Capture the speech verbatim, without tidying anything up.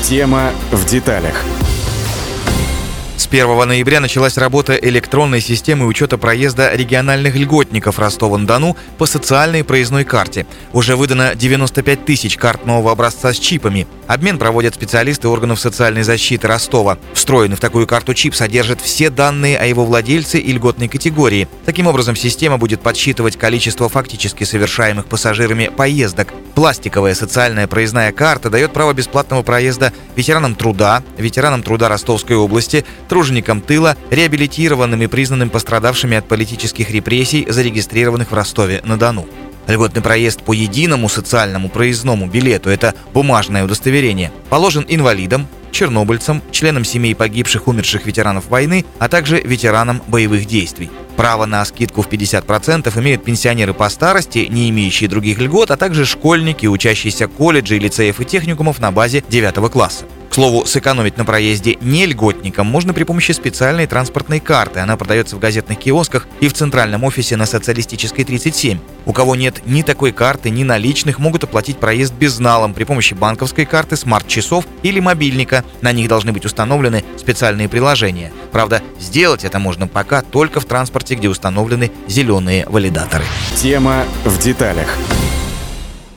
Тема в деталях. С первого ноября началась работа электронной системы учета проезда региональных льготников Ростова-на-Дону по социальной проездной карте. Уже выдано девяносто пять тысяч карт нового образца с чипами. Обмен проводят специалисты органов социальной защиты Ростова. Встроенный в такую карту чип содержит все данные о его владельце и льготной категории. Таким образом, система будет подсчитывать количество фактически совершаемых пассажирами поездок. Пластиковая социальная проездная карта дает право бесплатного проезда ветеранам труда, ветеранам труда Ростовской области, труженикам тыла, реабилитированным и признанным пострадавшими от политических репрессий, зарегистрированных в Ростове-на-Дону. Льготный проезд по единому социальному проездному билету – это бумажное удостоверение. Положен инвалидам, чернобыльцам, членам семей погибших, умерших ветеранов войны, а также ветеранам боевых действий. Право на скидку в пятьдесят процентов имеют пенсионеры по старости, не имеющие других льгот, а также школьники, учащиеся колледжей, лицеев и техникумов на базе девятого класса. К слову, сэкономить на проезде не льготникам можно при помощи специальной транспортной карты. Она продается в газетных киосках и в центральном офисе на Социалистической тридцать семь. У кого нет ни такой карты, ни наличных, могут оплатить проезд безналом при помощи банковской карты, смарт-часов или мобильника. На них должны быть установлены специальные приложения. Правда, сделать это можно пока только в транспорте, где установлены зеленые валидаторы. Тема в деталях.